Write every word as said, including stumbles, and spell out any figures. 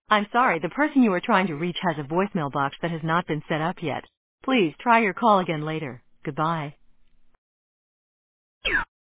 I'm sorry, the person you are trying to reach has a voicemail box that has not been set up yet. Please try your call again later. Goodbye.